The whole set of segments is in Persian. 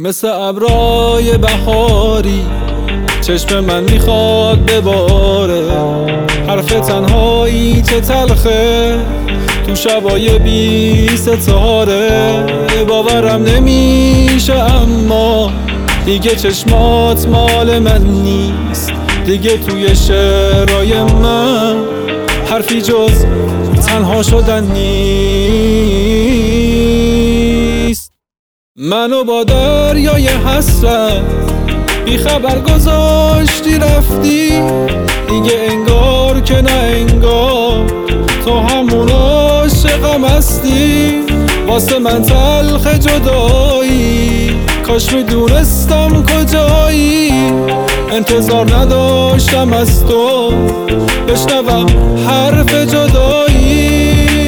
مثل ابرای بهاری چشم من میخواد بباره، حرف تنهایی که تلخه تو شبای بی ستاره. باورم نمیشه اما دیگه چشمات مال من نیست، دیگه توی شعرهای من حرفی جز تنها شدن نیست. منو با دریای حسرت بی خبر گذاشتی رفتی، دیگه انگار که نه انگار تو همون عاشقم هستی. واسه من تلخ جدایی، کاش میدونستم کجایی. انتظار نداشتم از تو بشنوم حرف جدایی.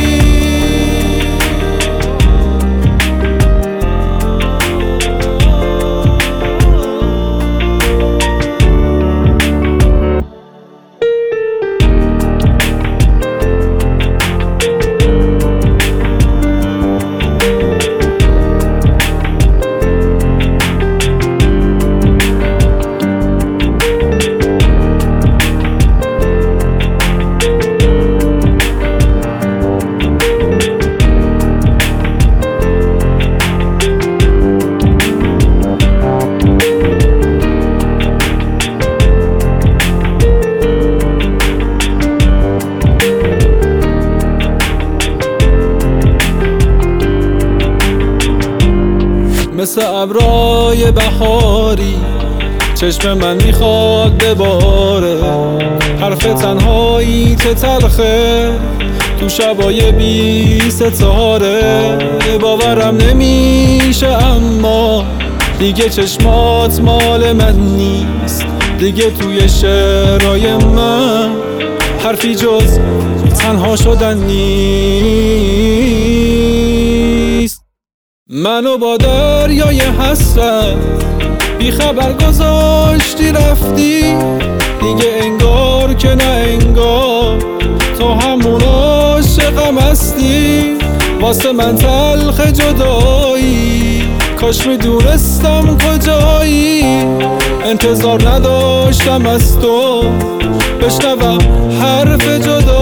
مثل ابرای بهاری چشم من میخواد بباره، حرف تنهایی که تلخه تو شبای بی ستاره. باورم نمیشه اما دیگه چشمات مال من نیست، دیگه توی شعرهای من حرفی جز تنها شدن نیست. منو با دریای حسرت بی خبر گذاشتی رفتی، دیگه انگار که نه انگار تو همون عاشقم هستی. واسه من تلخ جدایی، کاش میدونستم کجایی. انتظار نداشتم از تو بشنوم حرف جدایی.